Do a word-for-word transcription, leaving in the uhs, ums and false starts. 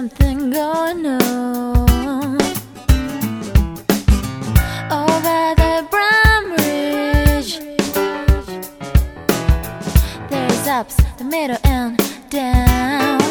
something going on over the Bram Ridge. There's ups, the middle and down.